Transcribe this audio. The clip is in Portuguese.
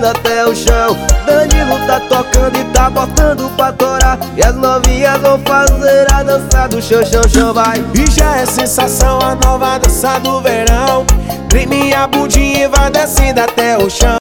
descendo até o chão. Danilo tá tocando e tá botando pra torar, e as novinhas vão fazer a dança do chão, chão, chão, vai. E já é sensação a nova dança do verão. Treme a bundinha e vai descendo até o chão.